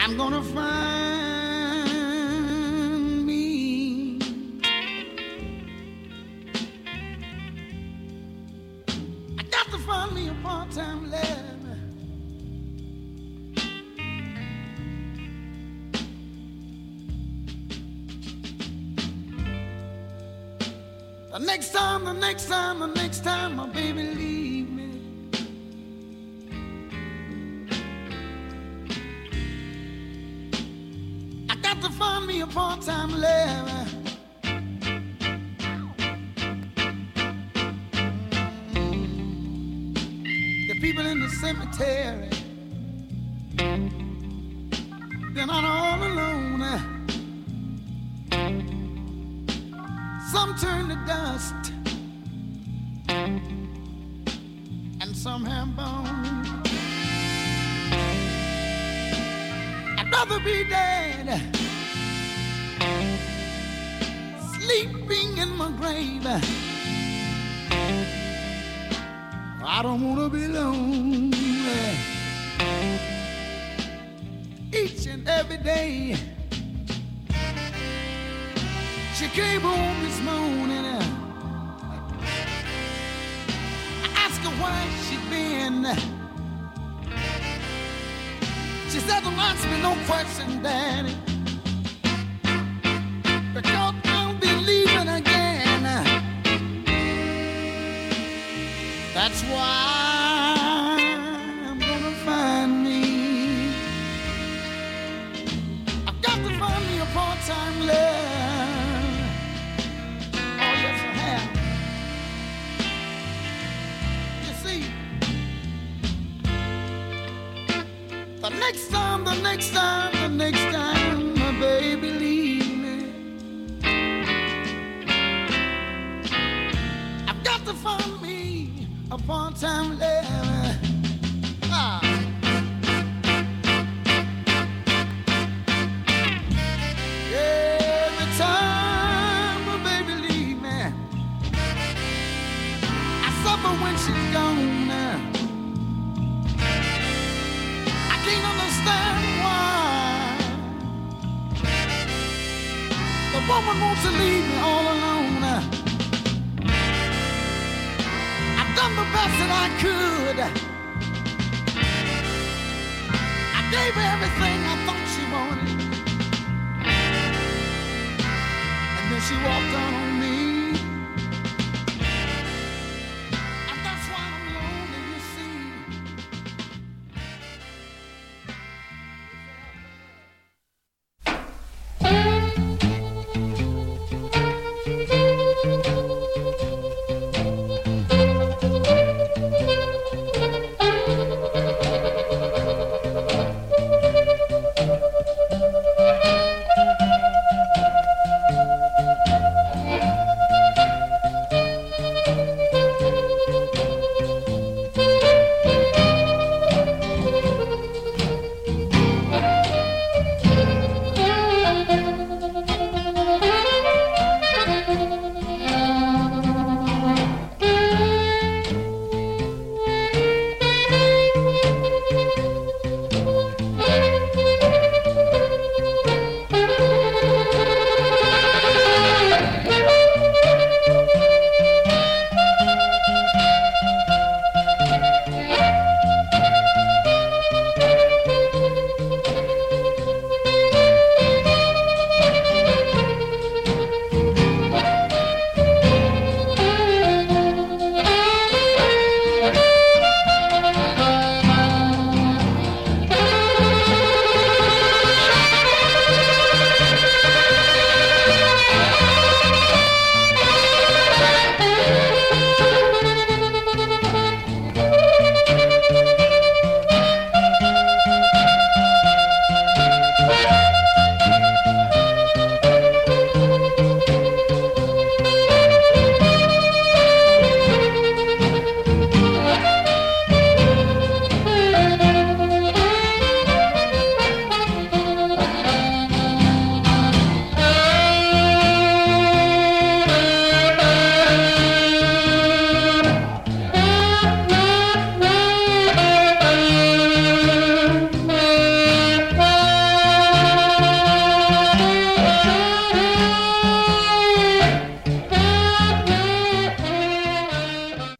I'm gonna find me I got to find me a part-time love. The next time my baby leave me, I got to find me a part-time lover. The people in the cemetery, they're not all alone. Some turn to dust, and some have bones. I'd rather be dead, sleeping in my grave. I don't wanna be lonely each and every day. She came home this morning. I asked her where she'd been. She said, don't ask me no question, Daddy, because I'll be leaving again. That's why I'm gonna find me. I've got to find me a part-time love. The next time my baby leave me, I've got to find me a part-time lover. Every time my baby leave me, I suffer when she's gone. I can't understand the woman wants to leave me all alone. I've done the best that I could. I gave her everything I thought she wanted, and then she walked out on me. And that's why I'm lonely, you see.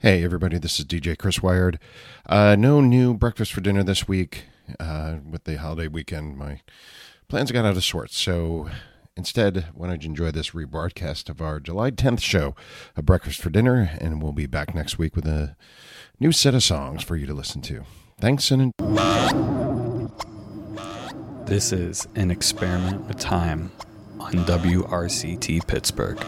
Hey everybody, this is DJ Chris Wired. No new breakfast for dinner this week. With the holiday weekend, my plans got out of sorts. So instead, why don't you enjoy this rebroadcast of our July 10th show, A Breakfast for Dinner, and we'll be back next week with a new set of songs for you to listen to. Thanks and This is An Experiment with Time on WRCT Pittsburgh.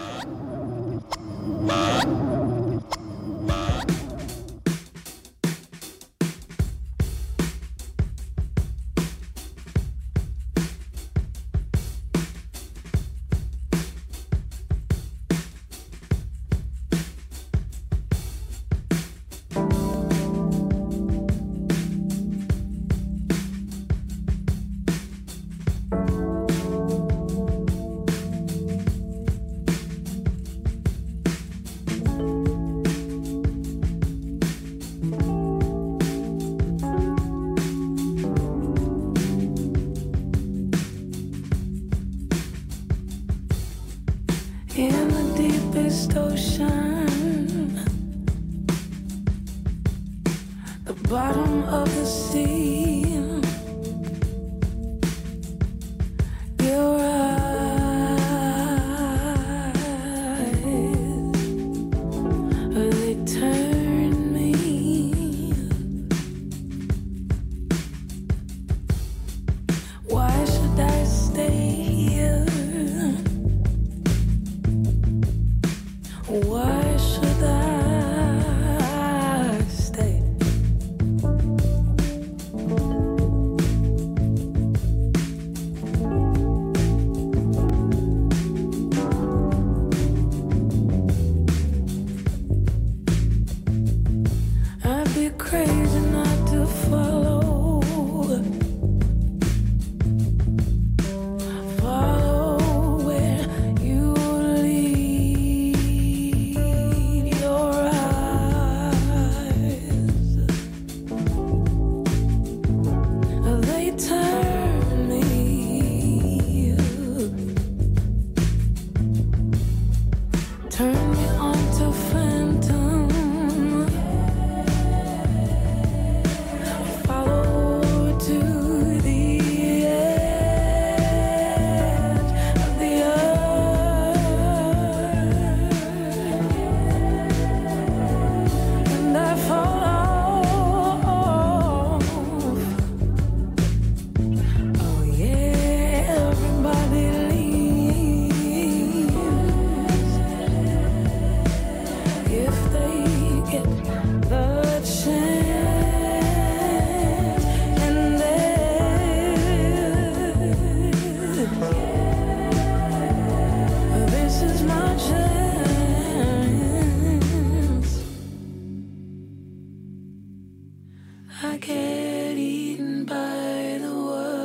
In the deepest ocean, the bottom of the sea, your eyes, they turn me. Why should I stay here? Why should I stay? I'd be crazy not to follow. Follow where you lead. Your eyes, they turn me. Turn me onto phantom. Follow to the edge of the earth, and I fall off. Oh yeah, everybody leaves if they get the chance, and this is my chance. I get eaten by the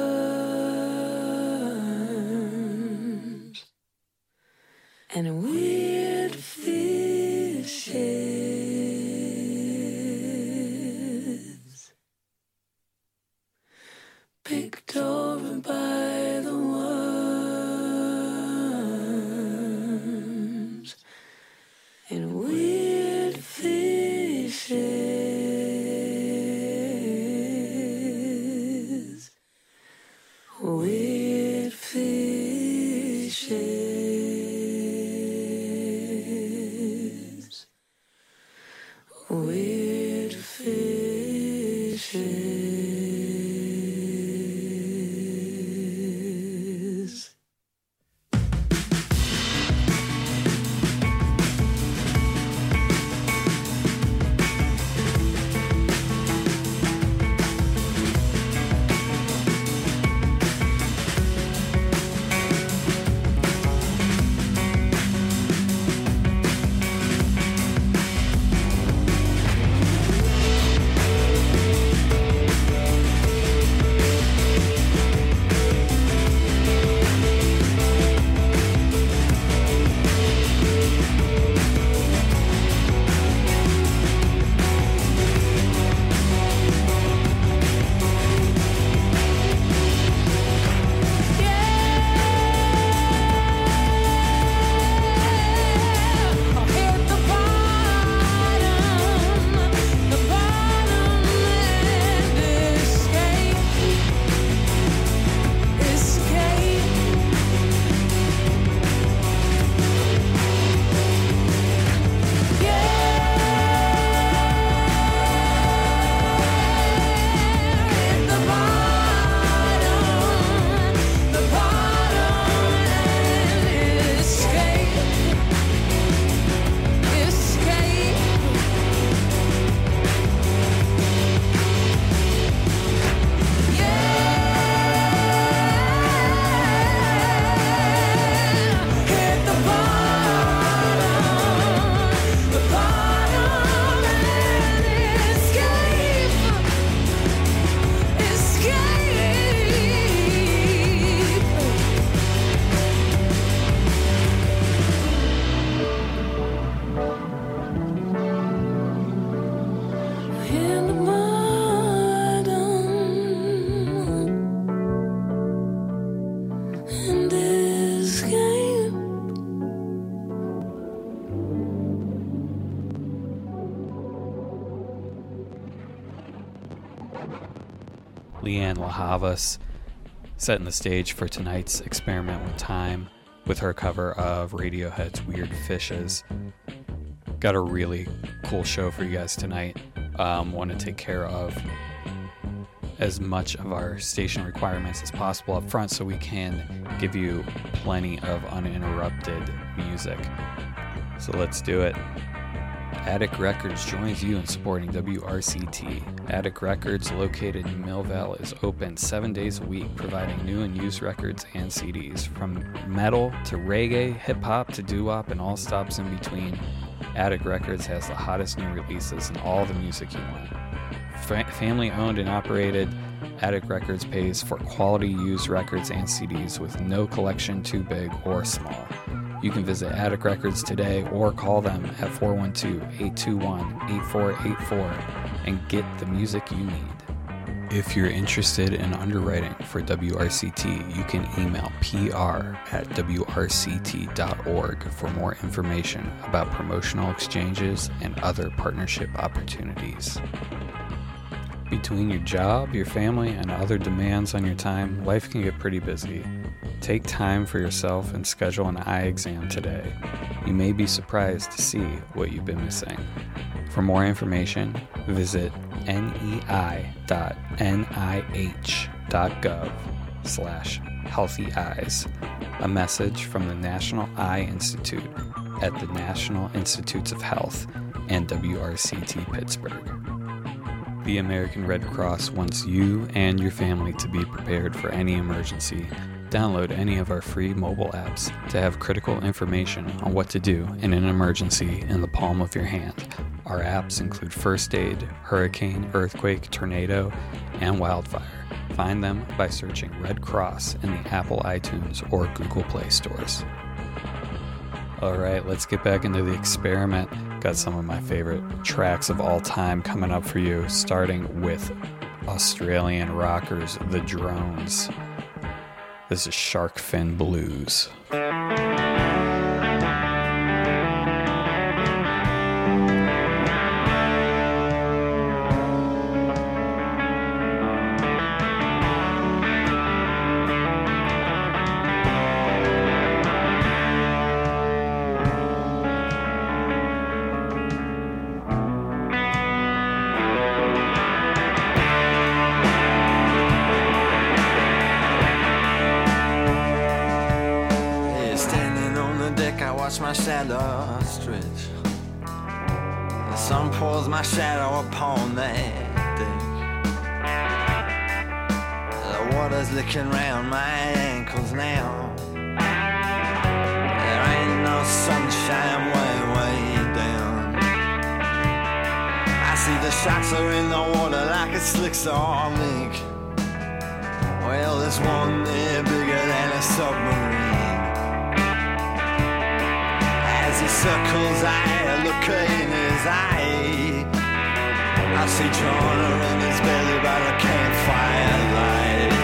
worms and weird fishes, picked over by the worms and weird fishes, weird fishes, weird fishes. Leanne LaHavas setting the stage for tonight's Experiment with Time with her cover of Radiohead's Weird Fishes. Got a really cool show for you guys tonight. Want to take care of as much of our station requirements as possible up front so we can give you plenty of uninterrupted music. So let's do it. Attic Records joins you in supporting WRCT. Attic Records, located in Millvale, is open 7 days a week, providing new and used records and CDs. From metal to reggae, hip-hop to doo-wop, and all stops in between, Attic Records has the hottest new releases and all the music you want. Family owned and operated, Attic Records pays for quality used records and CDs with no collection too big or small. You can visit Attic Records today or call them at 412-821-8484 and get the music you need. If you're interested in underwriting for WRCT, you can email pr@wrct.org for more information about promotional exchanges and other partnership opportunities. Between your job, your family, and other demands on your time, life can get pretty busy. Take time for yourself and schedule an eye exam today. You may be surprised to see what you've been missing. For more information, visit nei.nih.gov/healthyeyes. A message from the National Eye Institute at the National Institutes of Health and WRCT Pittsburgh. The American Red Cross wants you and your family to be prepared for any emergency. Download any of our free mobile apps to have critical information on what to do in an emergency in the palm of your hand. Our apps include first aid, hurricane, earthquake, tornado, and wildfire. Find them by searching Red Cross in the Apple iTunes or Google Play stores. All right, let's get back into the experiment. Got some of my favorite tracks of all time coming up for you, starting with Australian rockers, The Drones. This is Shark Fin Blues. My shadow stretch. The sun pours my shadow upon that deck. The water's licking round my ankles now. There ain't no sunshine way down. I see the sharks are in the water like a slick saw link. Well, there's one there bigger than a submarine. As he circles, I look in his eye. I see Jonah in his belly by the campfire light.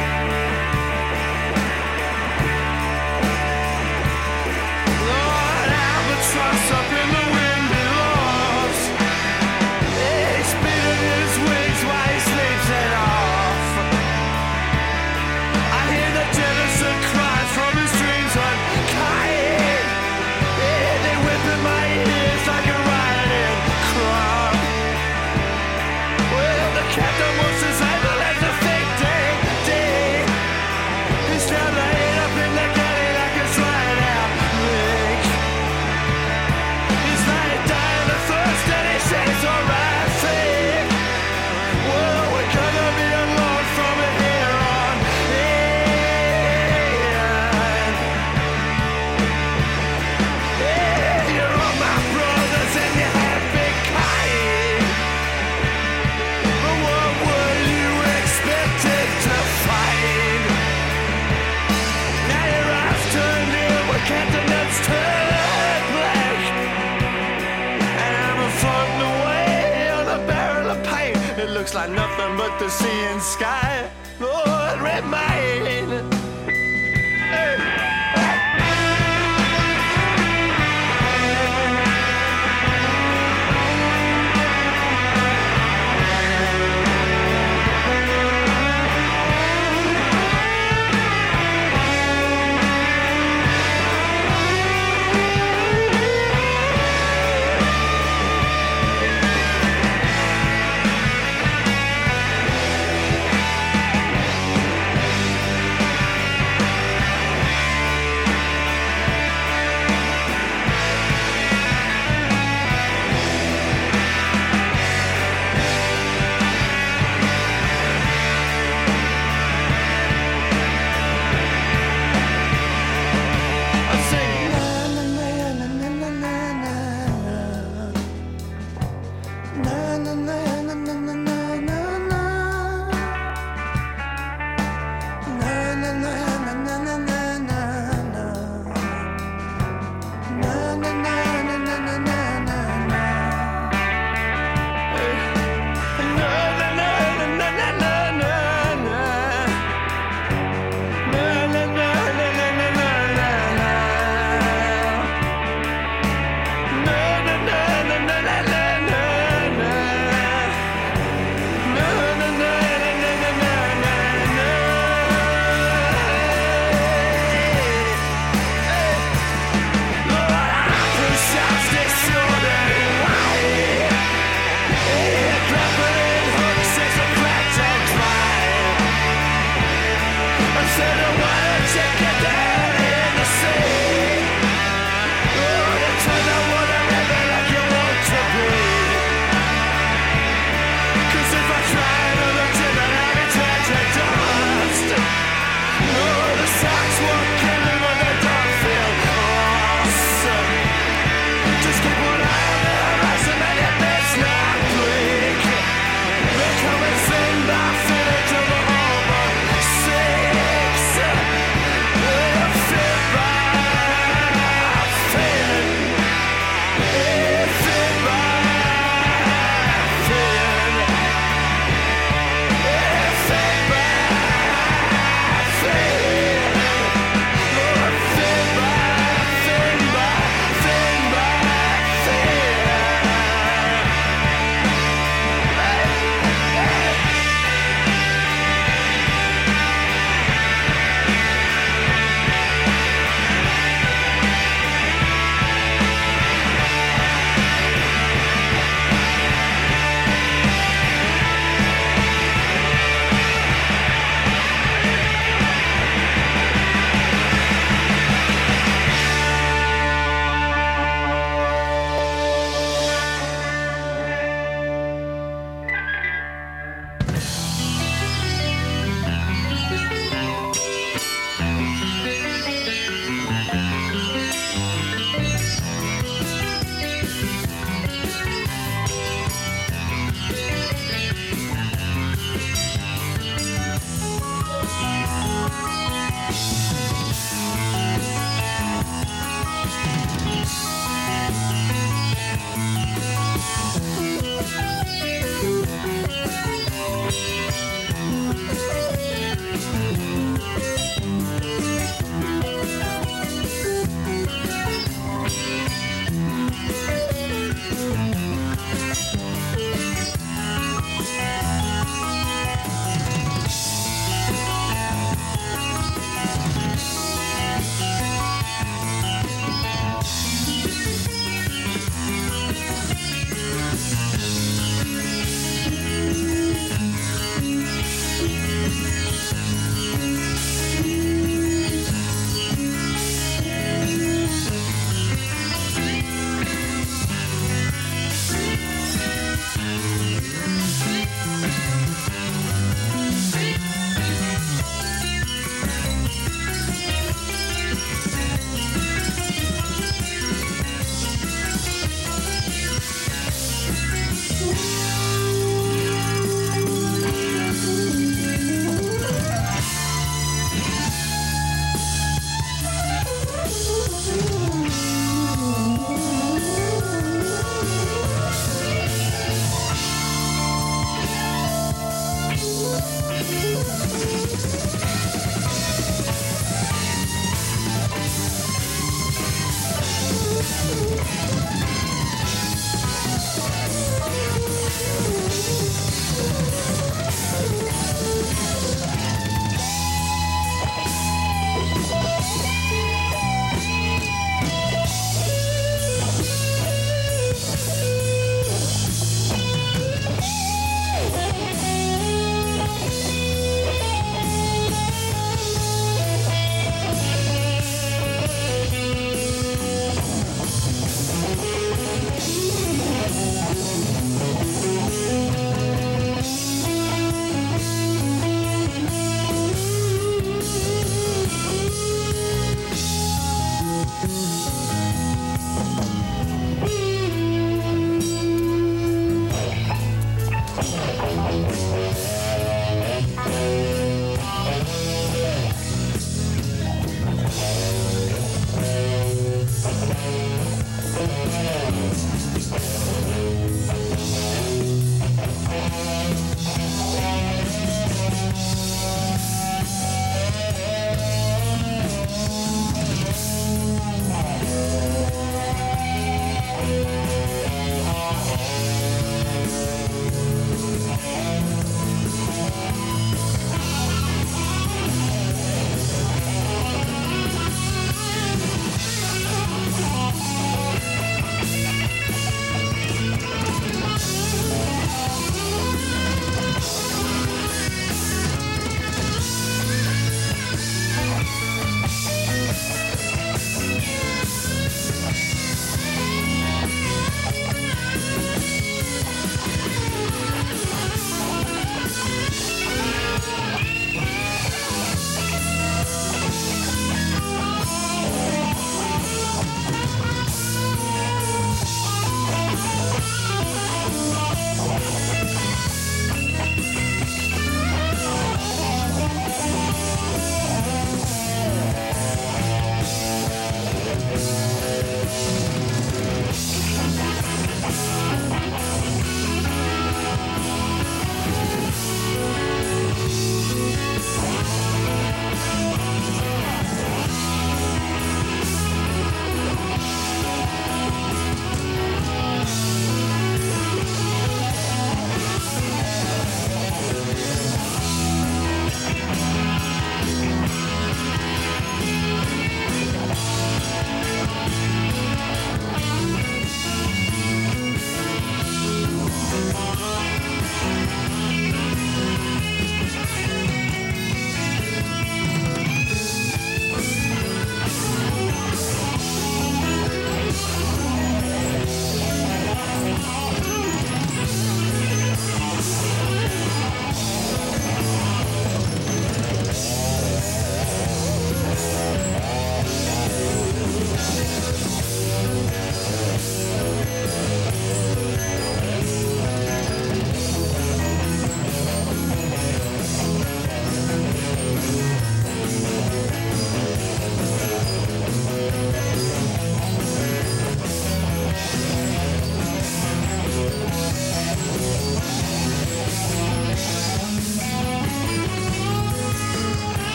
Lord, albatross up in the wind below. He's beating his wings while he sleeps it off. I hear the jettison cries from his dreams unkind. In my ears like a riding crop. Well, the captain was as able as a fake day. He's down laid up in the galley like a slide out lake. He's lying dying of thirst and he says, alright, fake. Well, we're gonna be alone from here on in. You're all my brothers and you have been kind. But what were you expected to find? Now your eyes turned in with Captain Nuts turned black. And I'm floating away on a barrel of paint. It looks like nothing but the sea and sky. Lord, remain. Hey.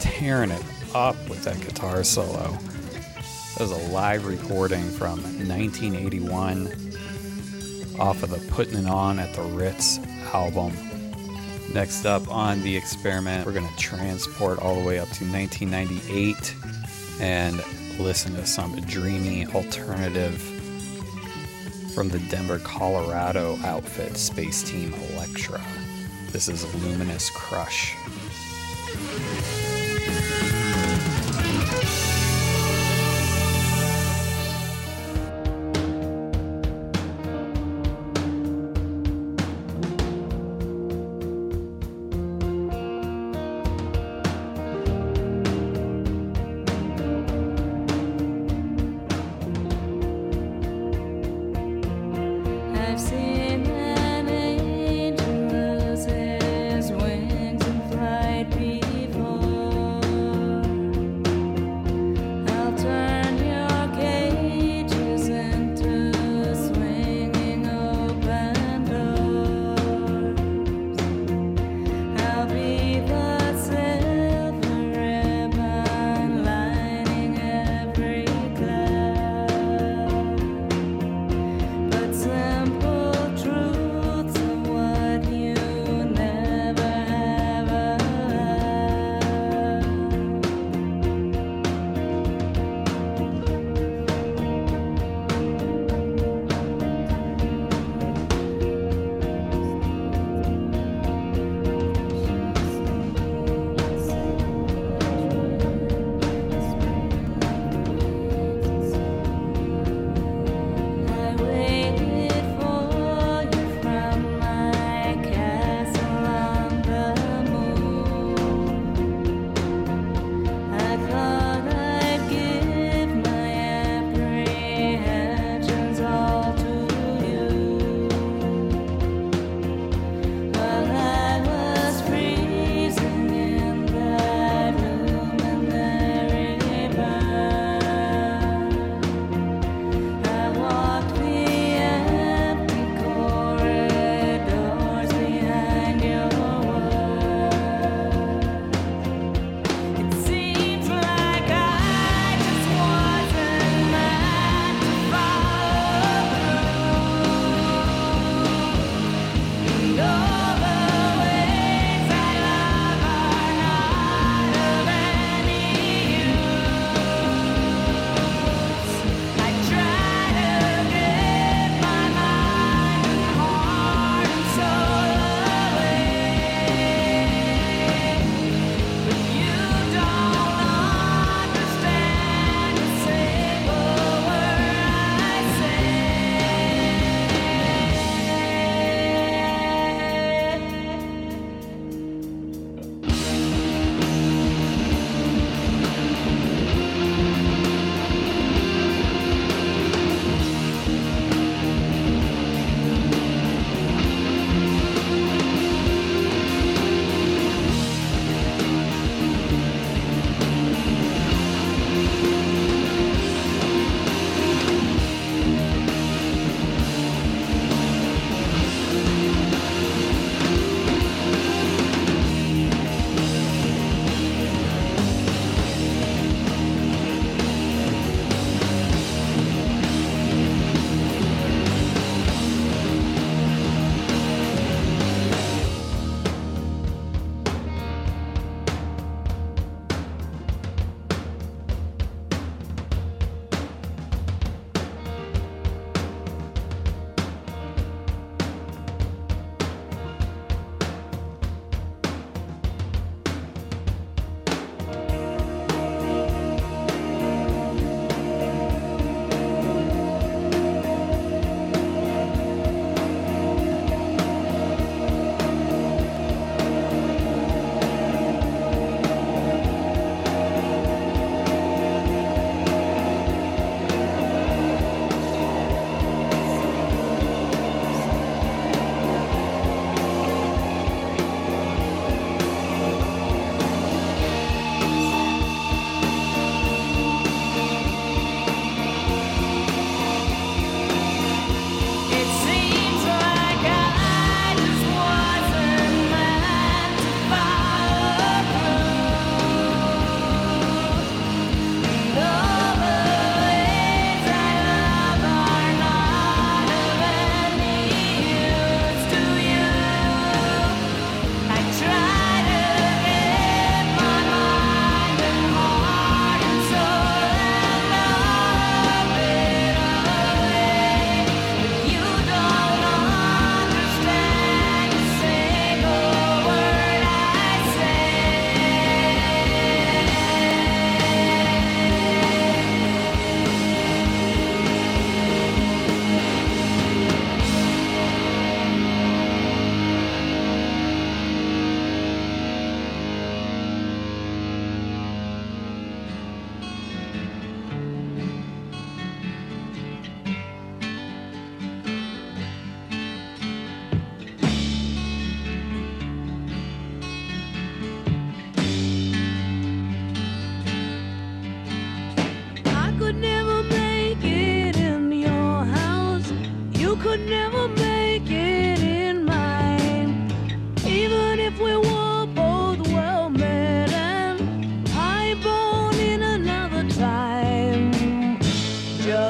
tearing it up with that guitar solo. That was a live recording from 1981 off of the Puttin' It On at the Ritz album. Next up on The Experiment, we're going to transport all the way up to 1998 and listen to some dreamy alternative from the Denver, Colorado outfit Space Team Electra. This is Luminous Crush. I've seen an angel lose his wings and fly.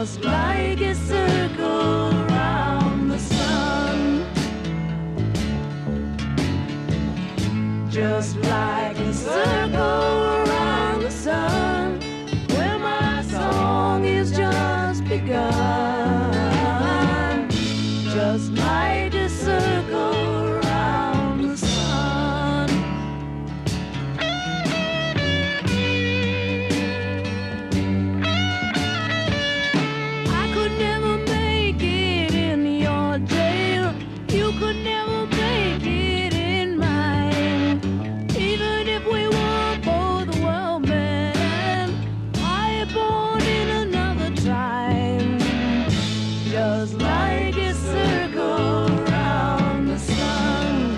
just like a circle around the sun, just like a circle around the sun, where my song is just begun, just like a circle around the sun. I could never make it in your jail, you could never make it in mine, even if we were both well men, I born in another time, just like a circle around the sun.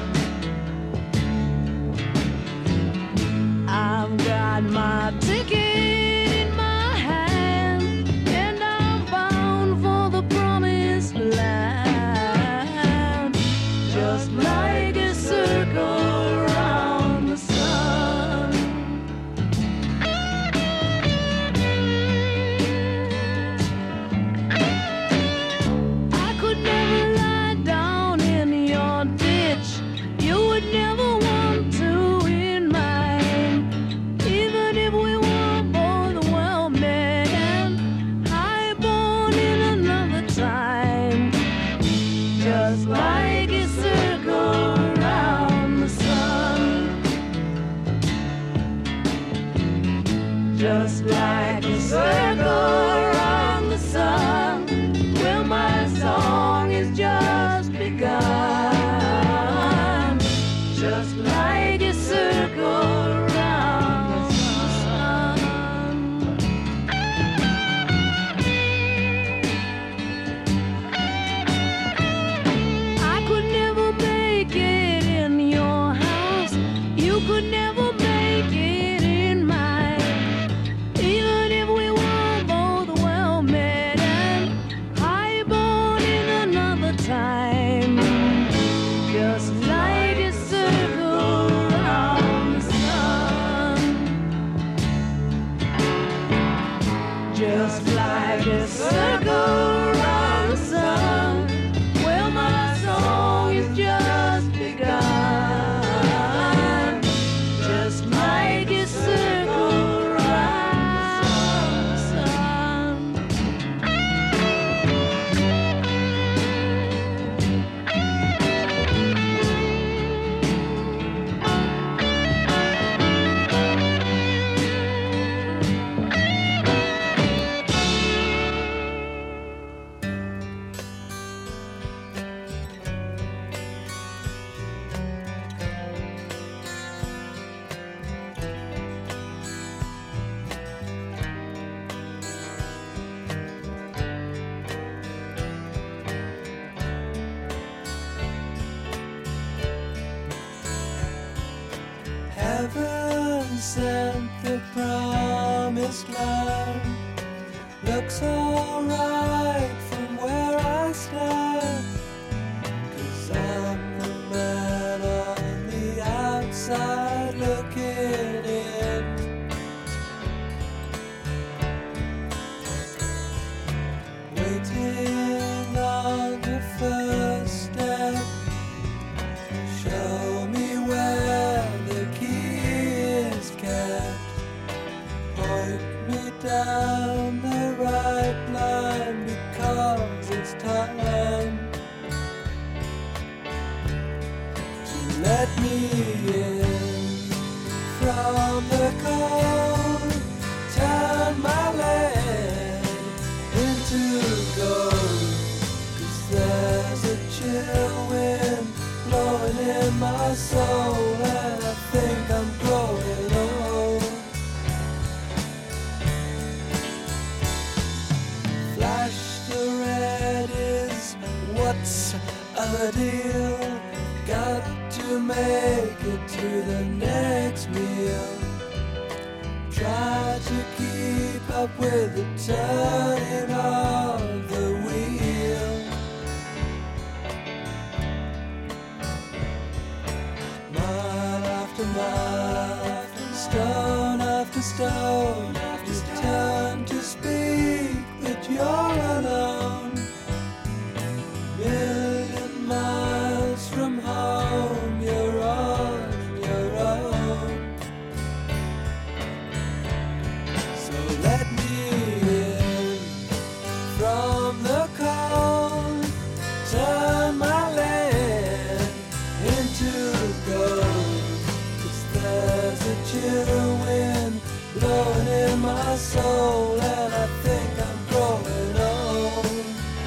I've got my ticket in my hand, and I'm bound for the promised land, just like a circle around the sun. I could never lie down in your ditch, you would never want to in mine, even if we were both well met, high born in another time, just like a circle around the sun, just like a circle around the sun, where my song is just begun, just like a circle around the sun. I could never make it in your house, you could never make it in mine, even if we were both well met and high born in another time, just like a circle around the sun, just like a circle around the sun, where my song is just begun, just like a circle around the sun. Heaven sent the promised land, looks alright from where I stand, 'cause I'm the man on the outside looking in. Waiting on the first step, show me where the key is kept, point me down the right line, because it's time to let me in from the cold, turn my land into gold, 'cause there's a chill wind blowing in my soul, and I think I'm growing old. Flash the red is what's the deal, got to make it to the next meal, try to keep up with the turning of the wheel. Mile after mile, stone after stone, you turn to speak, but you're alone. Million miles from home, you're on your own. So let me in from the cold, turn my land into gold. 'Cause there's a chill wind blowing in my soul, and I think I'm growing old.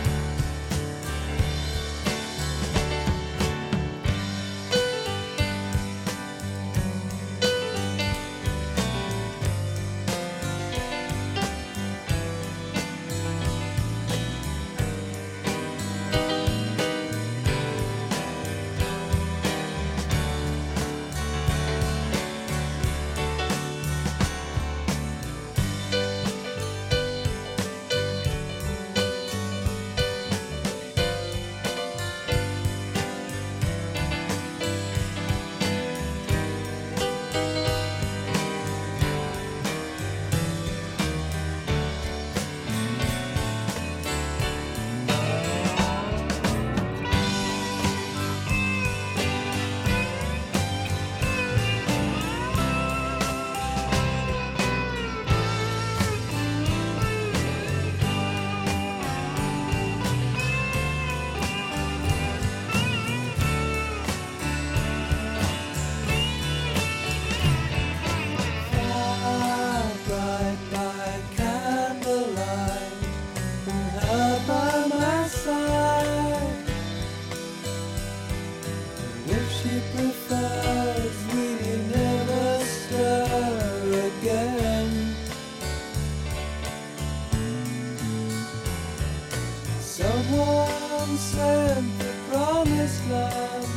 Bright by candlelight, and her by my side. And if she prefers, we never stir again. Someone sent the promised land,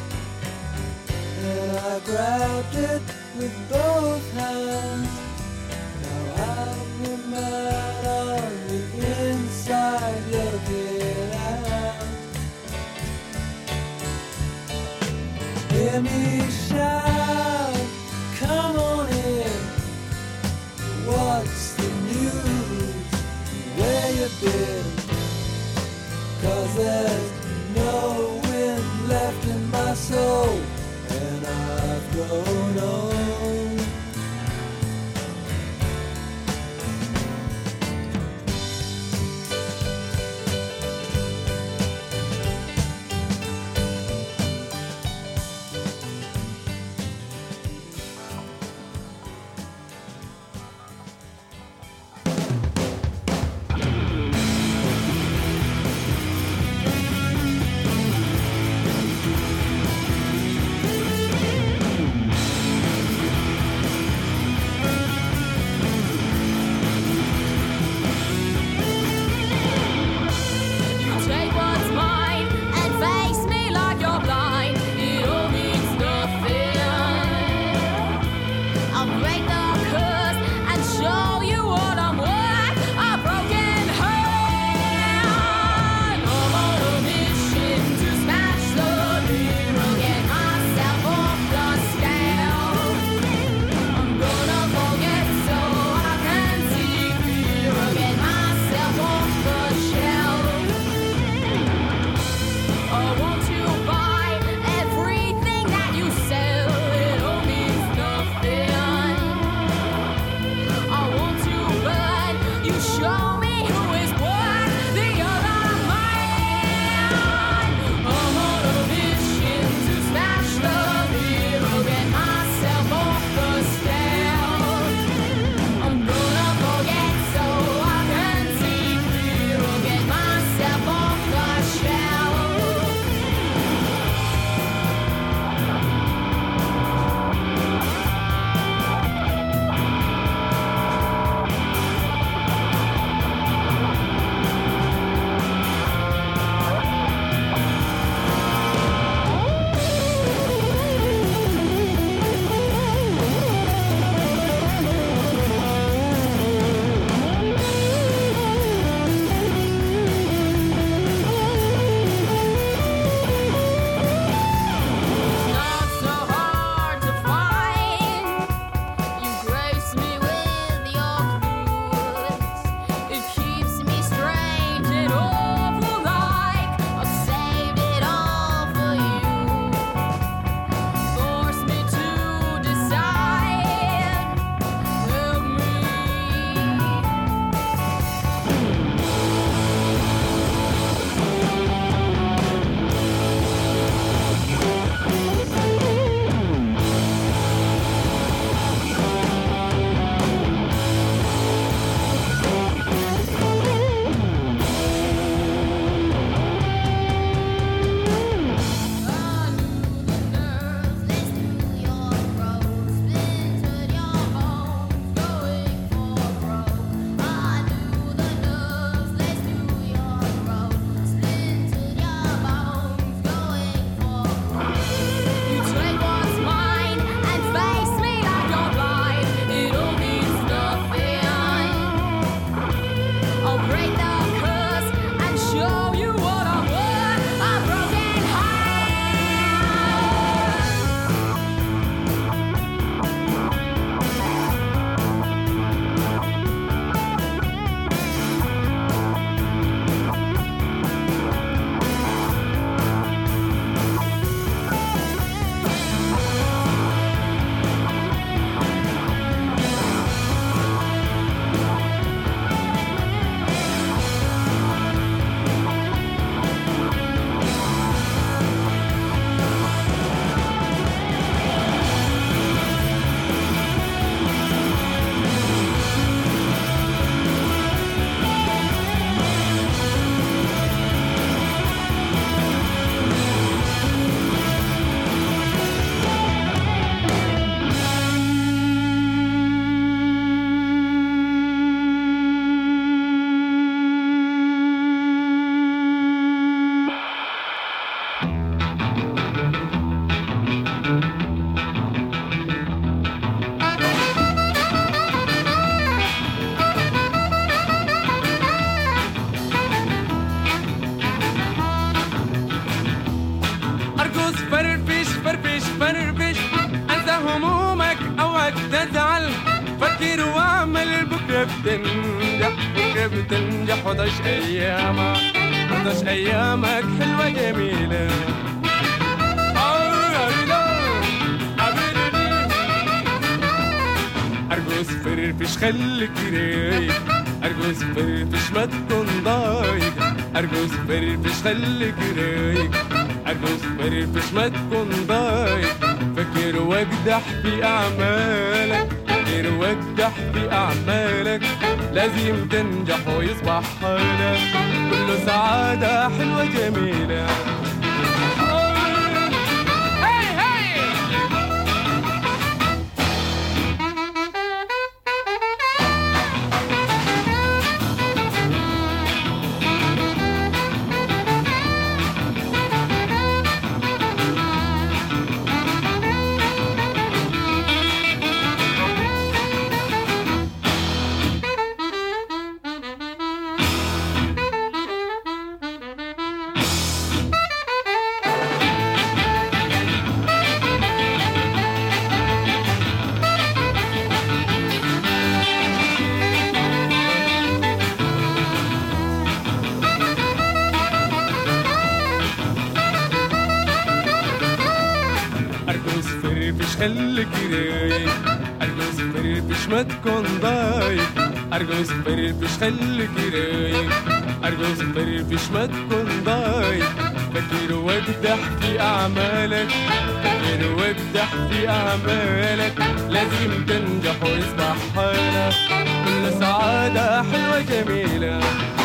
and I grabbed it with both hands. Now I'm the man on the inside looking out. Hear me shout, come on in. What's the news? Where you been? 'Cause there's no wind left in my soul, and I've grown old. بتنجح بكرة بتنجح وطش أيامك وطش أيامك حلوة جميلة أرجوز فرفش خليك رايق أرجوز فرفش ما تكون ضايق أرجوز فرفش خليك رايق أرجوز فرفش ما تكون ضايق فكر واجدح في أعمالك فكر واجدح في أعمالك لازم تنجح ويصبح حالك كله سعادة حلوة جميلة خليك رايق أرجوز فرفش ما تكون ضايق أرجوز فرفش خليك رايق أرجوز فرفش ما تكون ضايق فكر واجدح في أعمالك فكر واجدح في أعمالك لازم تنجح ويصبح حالك كل سعادة حلوة جميلة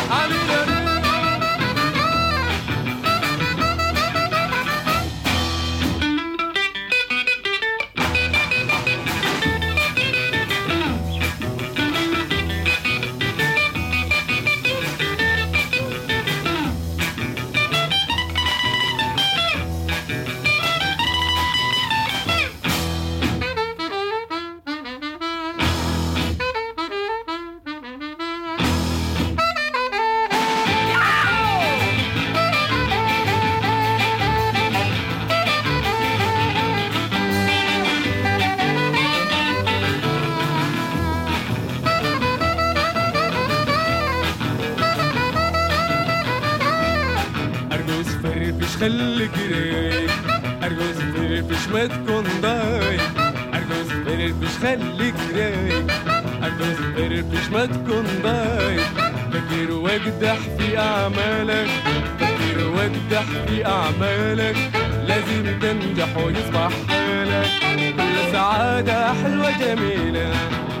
خليك رايق أرجوز فرفش ما تكون ضايق أرجوز فرفش خليك رايق أرجوز فرفش ما تكون ضايق فكر واجدح في أعمالك فكر واجدح في أعمالك لازم تنجح ويصبح حالك كل سعادة حلوة جميلة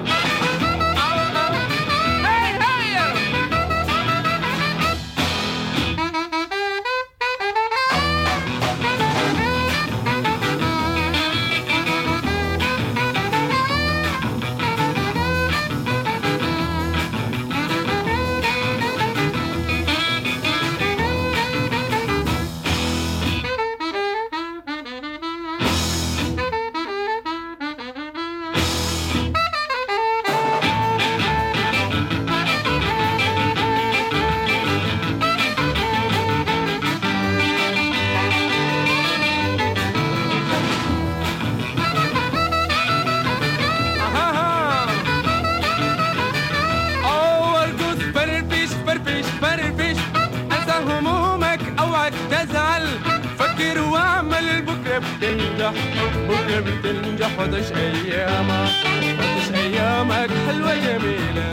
بكرة بتنجح وطش أيامك وطش أيامك حلوة جميلة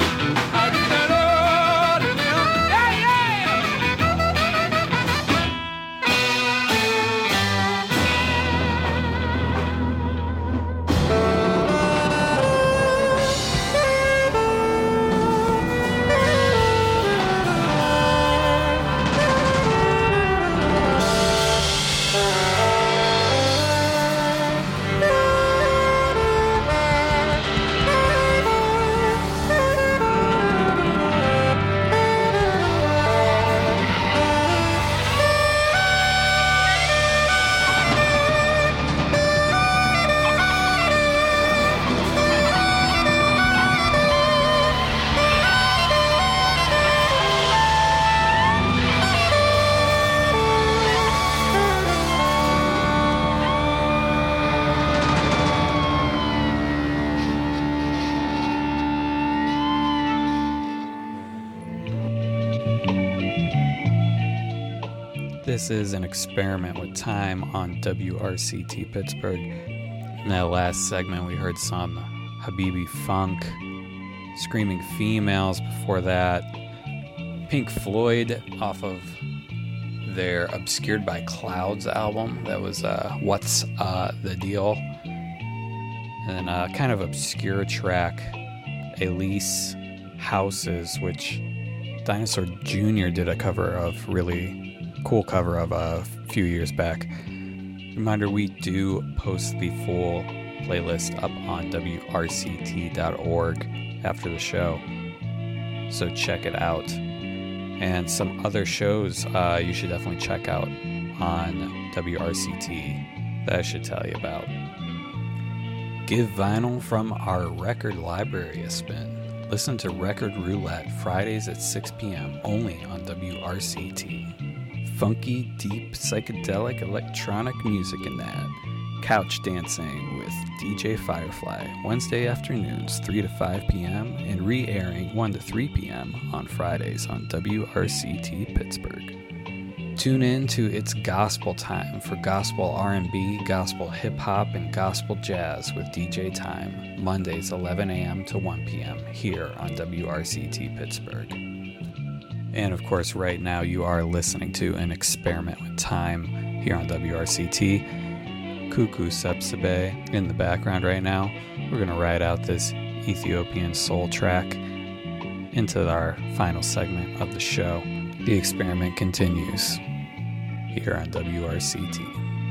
This is an experiment with time on WRCT Pittsburgh. In that last segment, we heard some Habibi Funk, Screaming Females before that, Pink Floyd off of their Obscured by Clouds album. That was What's the Deal? And a kind of obscure track, Elise Houses, which Dinosaur Jr. did a cover of, really cool cover of a few years back. Reminder, we do post the full playlist up on WRCT.org after the show, so check it out. And some other shows you should definitely check out on WRCT that I should tell you about. Give vinyl from our record library a spin. Listen to Record Roulette Fridays at 6 p.m. only on WRCT. Funky, deep, psychedelic, electronic music in that. Couch dancing with DJ Firefly, Wednesday afternoons 3 to 5 p.m. and re-airing 1 to 3 p.m. on Fridays on WRCT Pittsburgh. Tune in to It's Gospel Time for gospel R&B, gospel hip-hop, and gospel jazz with DJ Time, Mondays 11 a.m. to 1 p.m. here on WRCT Pittsburgh. And of course, right now you are listening to An Experiment with Time here on WRCT. Cuckoo Sepsebe in the background right now. We're going to ride out this Ethiopian soul track into our final segment of the show. The experiment continues here on WRCT.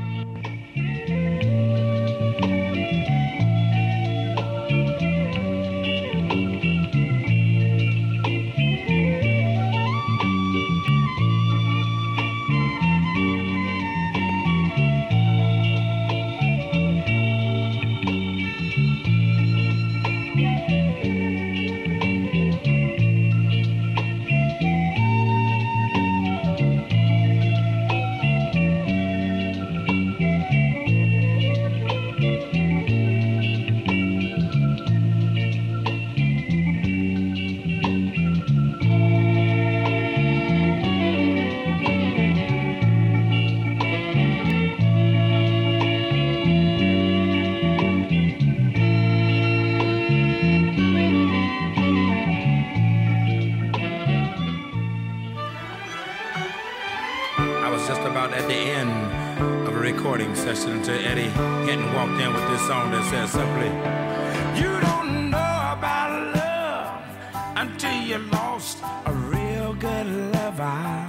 Session to Eddie Hinton walked in with this song that says simply, you don't know about love until you lost a real good lover.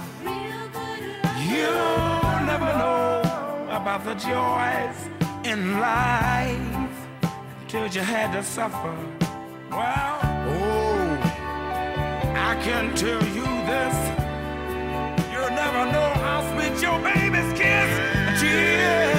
You'll never know about the joys in life till you had to suffer. Well, oh, I can tell you this, you'll never know how sweet your baby's kiss. Yeah.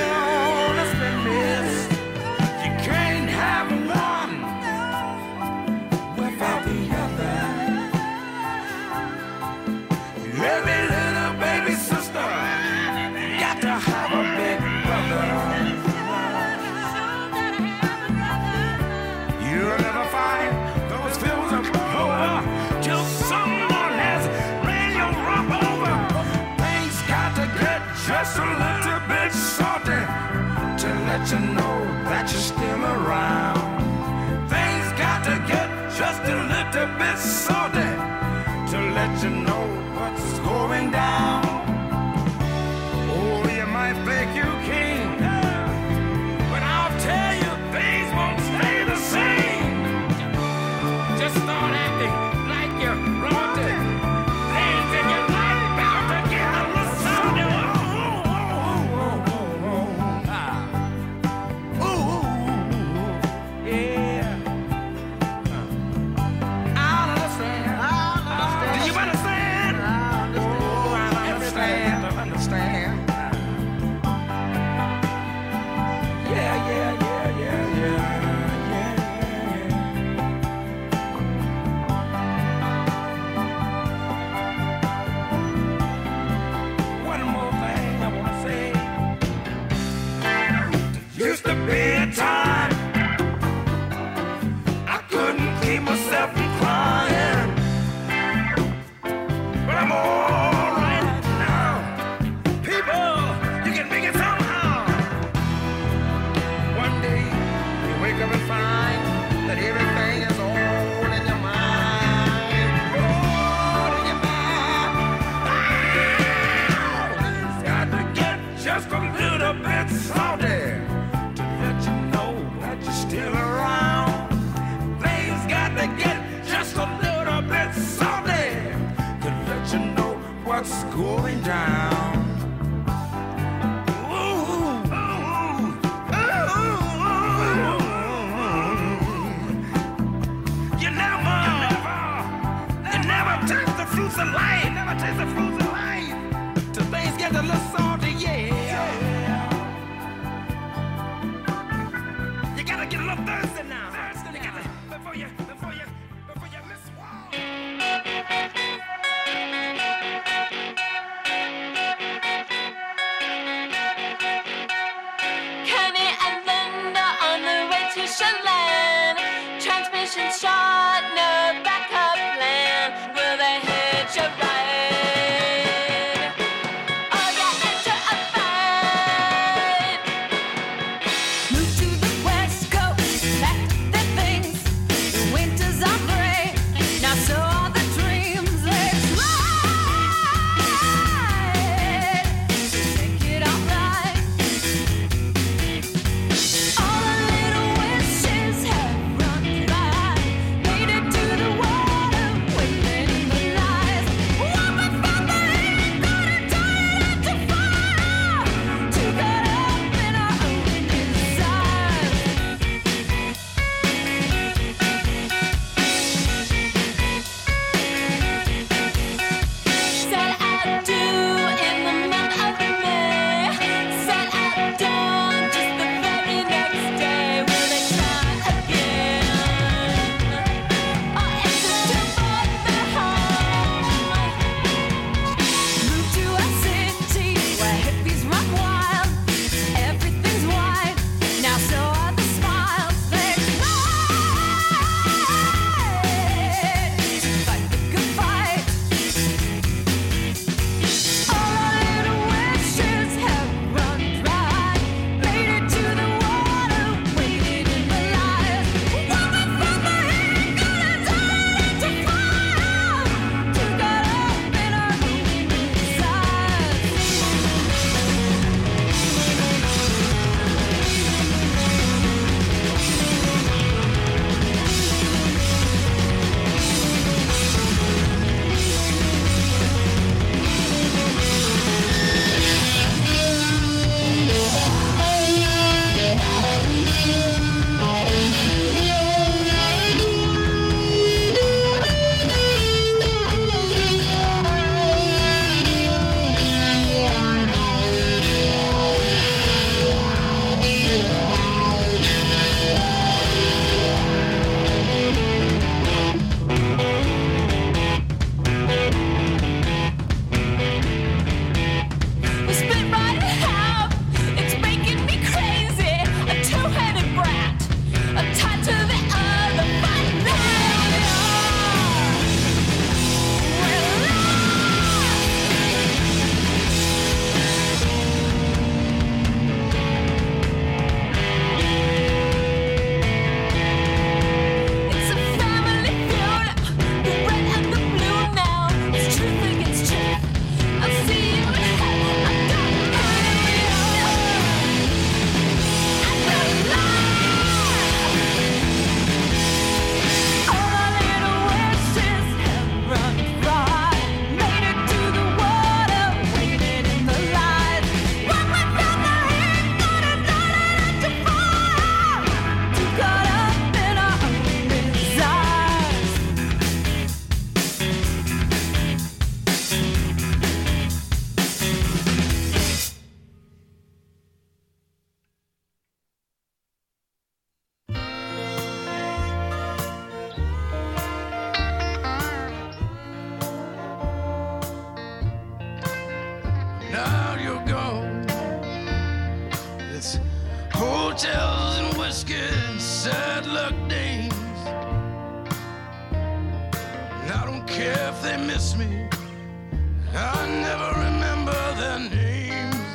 Just a little bit salty to let you know that you're still around. Things got to get just a little bit salty to let you know what's going down. Oh, you might think you can, but I'll tell you things won't stay the same. Just start acting like you're wanted. Things in your life bound to get a little salty. Do you understand? going down. You never taste the fruits of life. Never taste the fruits of life till things get a little salty, yeah. You gotta get a little thirsty now. You gotta, before you miss one. Kenny and Linda on the way to Chelan. Transmission shot, no backup plan. Will they hitch a ride? Oh yeah, enter a fight. Move to the west coast, pack their things. The winters are gray, now so are the dreams. Let's ride. Take it all right. All the little wishes have run dry. Made it to the water, waiting in the lies. Woman from the lake, gonna turn it into fire. Too caught up in our own desires. Said I do in the month of May. Said I don't just the very next day. Will they try again? Or is it too far to home? Move to a city where hippies run wild. Everything's white, now so are the smiles. Let's ride to fight the good fight. All our little wishes have run dry. Made it to the water, waited in the lies. Woman from the heat, gonna turn it into fire. Too caught up in our own desires. We split right in half. It's making me crazy. A two-headed brat, tied to the other. But now we are. We're It's a family feud. The red and the blue now. It's truth against truth. I'll see you in heaven. I got all our little wishes have run dry. Made it to the water, waited in the light. Woman from the heat, gonna turn it into fire. Too caught up in our own desires. Now you're gone. It's hotels and whiskey and sad luck days. And I don't care if they miss me. I never remember their names.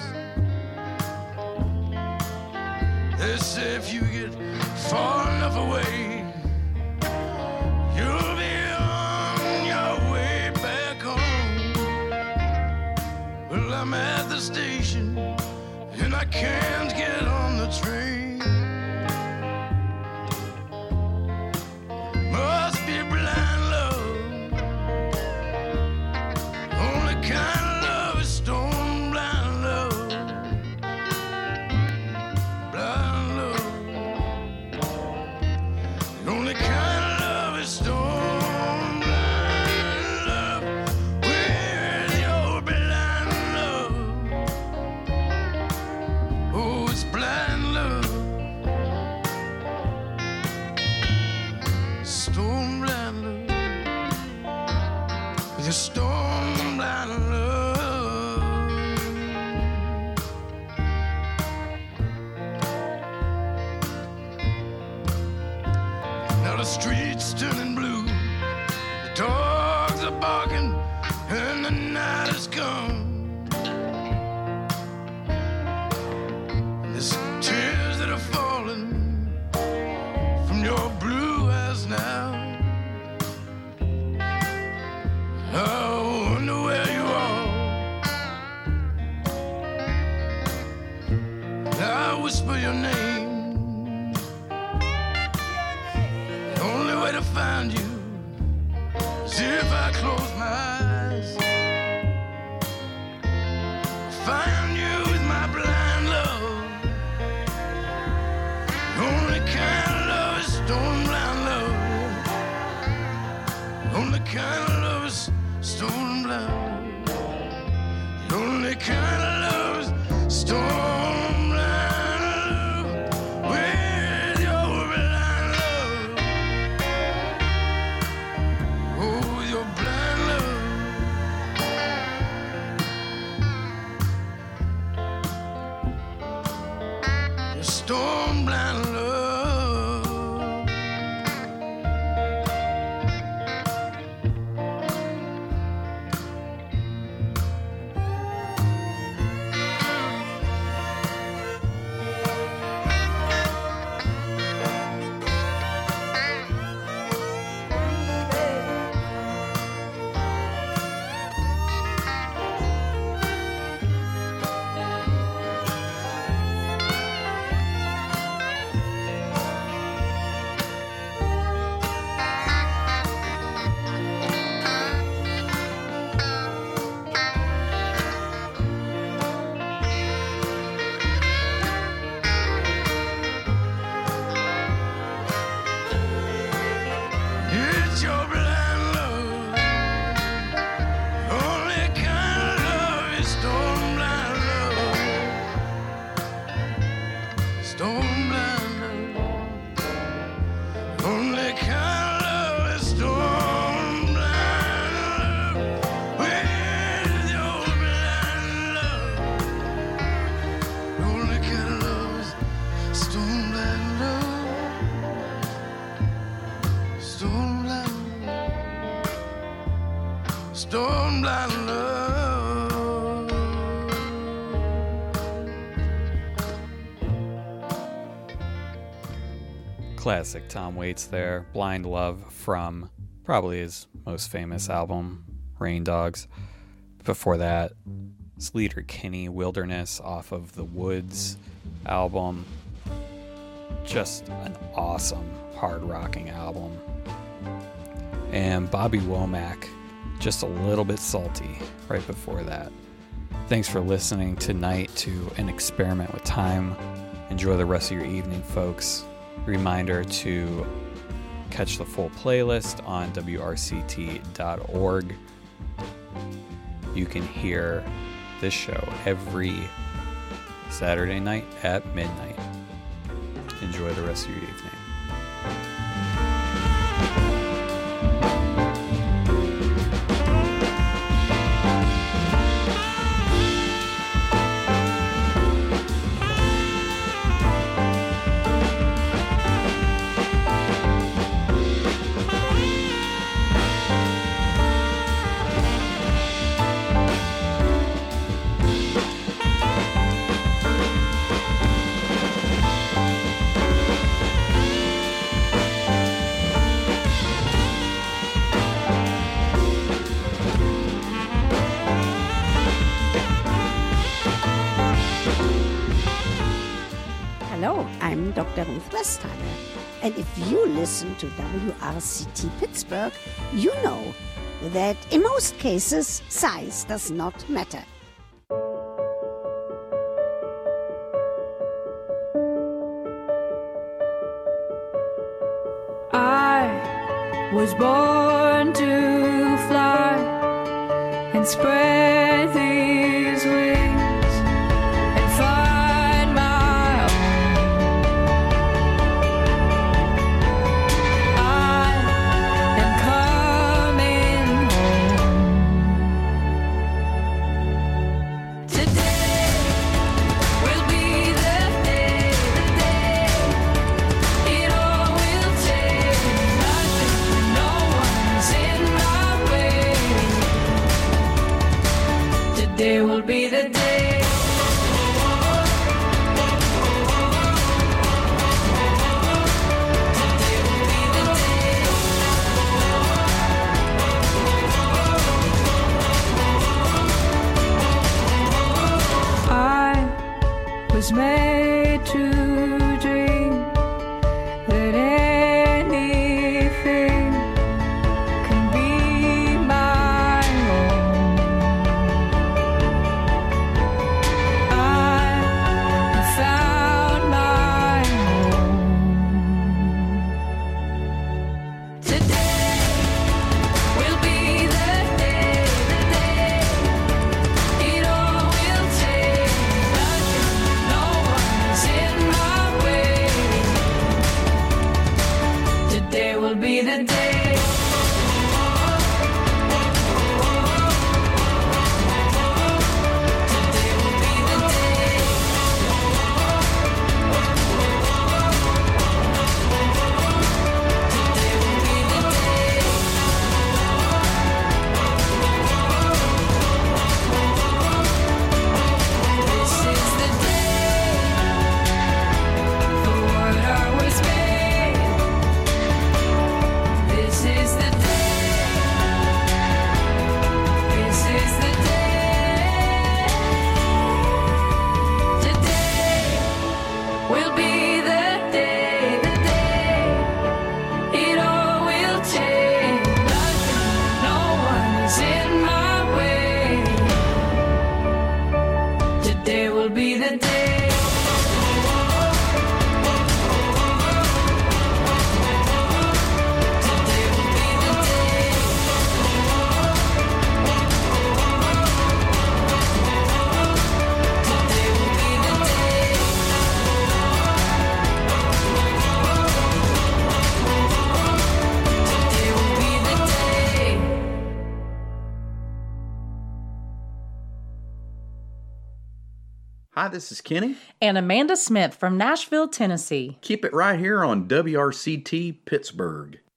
They say if you get far enough away, you'll be on your way back home. Well, I'm at the station and I can't get on the train. Must be blind love, only kind of with your storm blind love. Now the streets turning blue, the dogs are barking, and the night has come. And there's tears that are falling from your blue eyes now. I wonder where you are. I whisper your name. The only way to find you is if I close my eyes. Find you with my blind love. The only kind of love is stone blind love. The only kind of love is stone blind. The only kind of love is stone blind love. With your blind love. Oh, with your blind love. Your stone blind love. It's your blind love. Only kind of love is stone blind love. Stone blind love. Only kind of love is stone blind love. With your blind love. Only kind of love is stone blind love. Stone blind, stone blind love. Classic Tom Waits there. Blind Love from probably his most famous album, Rain Dogs. Before that, Sleater Kinney, Wilderness off of the Woods album. Just an awesome hard rocking album. And Bobby Womack, just a little bit salty right before that. Thanks for listening tonight to An Experiment with Time. Enjoy the rest of your evening, folks. Reminder to catch the full playlist on wrct.org. You can hear this show every Saturday night at midnight. Enjoy the rest of your evening. Hello, I'm Dr. Ruth Westheimer, and if you listen to WRCT Pittsburgh, you know that in most cases, size does not matter. I was born to fly and spread these wings and find my own. I am coming home. Today will be the day. Was made to dream that anything can be my own. I have found my home. Today will be the day, it all will take. No one's in my way. Today will be the day. Today will be the day. Today will be the day. This is the day for what I was made. This is the day. This is the day. Today will be the day, it all will change. Nothing, no one is in my way. Today will be the day. Today will be the day. Today will be the day. Today will be the day. Hi, this is Kenny. And Amanda Smith from Nashville, Tennessee. Keep it right here on WRCT Pittsburgh.